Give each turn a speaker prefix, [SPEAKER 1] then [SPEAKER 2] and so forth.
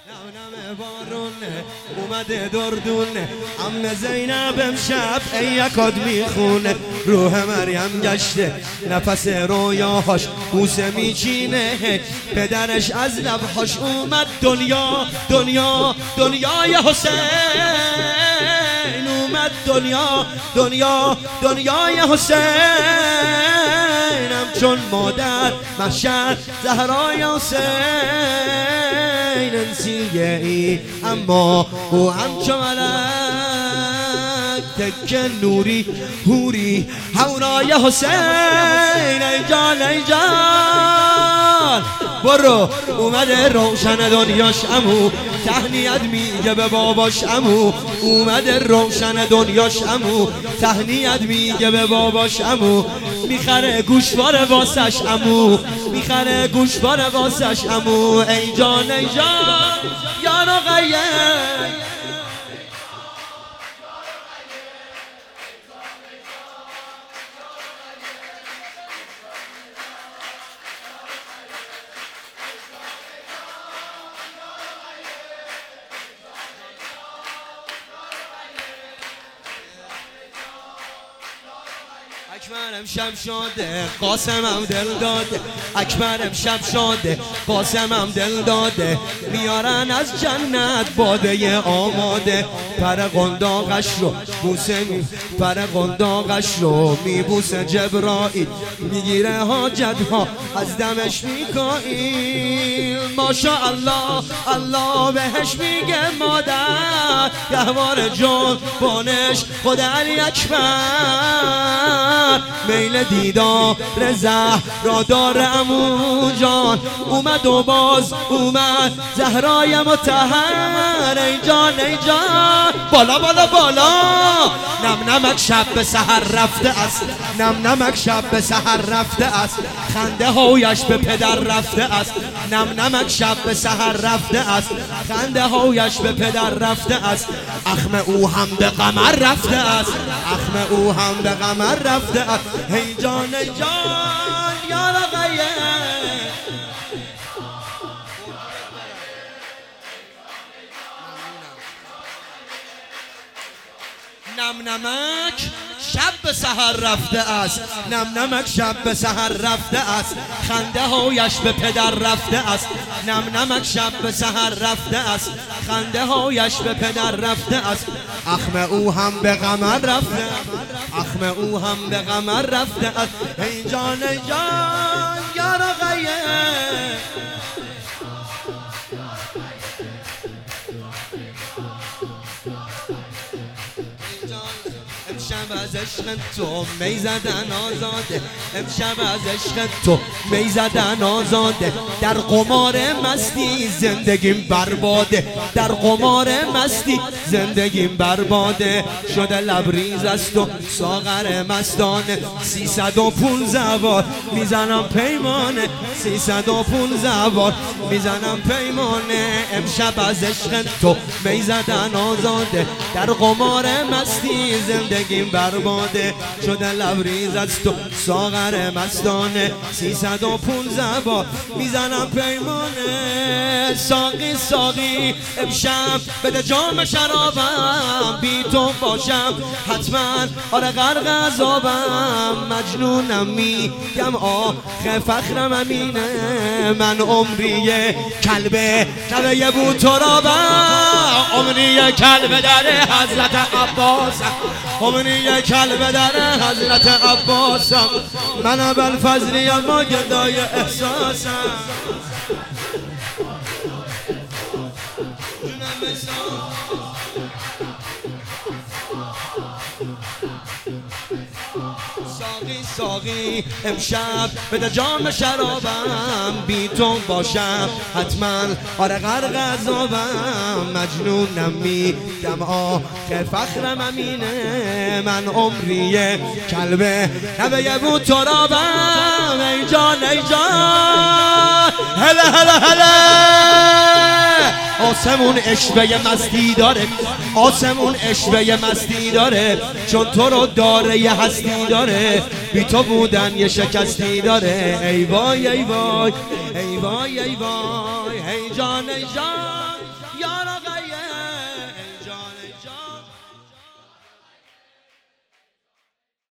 [SPEAKER 1] نم بارون اومده دردون عم زینب امشب ای یکاد میخونه روح مریم گشته نفس رویاهاش بوسه میچینه پدرش از لبهاش اومد دنیا دنیا دنیای حسین اومد دنیا دنیا دنیای حسین همچون مادر محشر زهرای حسین انسیه ای اما او همچون ملک تک نوری هوری هورای حسین ای جان ای جان برو اومده روشن دنیاش امو تهنیت میگه به باباش امو اومده روشن دنیاش امو تهنیت میگه به باباش امو میخره گوشواره واسش امو میخره گوشواره واسش امو ای جان یا رقیه اکبرم شب شده قاسمم دل داده اکبرم شب شده قاسمم دل داده میارن از جنت باده آماده پر قنداقش رو بوسه پر قنداقش رو میبوسه جبرائیل میگیره حاجت ها از دمش میکائیل ماشاءالله الله بهش میگه مادر گهوار جان بانش خود علی اکبر میل دیدار زهرا داره عمو جان اومد و باز اومد زهرای مطهر ای جان ای جان بالا بالا بالا نم نمک شب به سحر رفته است نم نمک شب به سحر رفته است خنده هایش به پدر رفته است نم نمک شب به سحر رفته است خنده هایش به پدر رفته است اخم او هم به قمر رفته است اخم او هم به قمر رفته است ای جان ای جان یا رقیه نم نمک شب به سحر رفته است نم نمک شب به سحر رفته است خنده هایش به پدر رفته است نم نمک شب به سحر رفته است خنده هایش به پدر رفته است اخم او هم به قمر رفته اخم او هم به قمر رفته است ای جان ای جان یا رقیه امشب از عشق تو می زدن آزاده امشب از عشق تو می زدن آزاده در قمار مستی زندگیم برباده در قمار مستی زندگیم برباده شده لبریز است و ساغر مستانه 315 بار میزنم پیمانه 315 بار میزنم پیمانه امشب از عشق تو می زدن آزاده در قمار مستی زندگیم برباده شده لبریز از تو ساغر مستانه 315 بار میزنم پیمانه ساقی ساقی امشب بده جام شرابم بی تو باشم حتما آره غرق عذابم مجنونم میگم آخه فخرم امینه من عمریه کلبه نوه بود ترابم عمریه کلبه در حضرت عباسم عمریه کلبه در حضرت عباسم من ابوالفضلی اما گدای احساسم ساقی ساقی امشب بده جام شرابم بی تو باشم حتما آره غرق عذابم مجنونم میگم آخه فخرم امینه من عمریه کلبه نوه بود ترابم ای جان ای جان هله هله هله آسمون اشوه مستی داره، آسمون اشوه مستی داره، چون تو رو داره یه هستی داره، بی تو بودن یه شکستی داره. ای وای ای وای ای وای ای وای ای جان ای جان یارا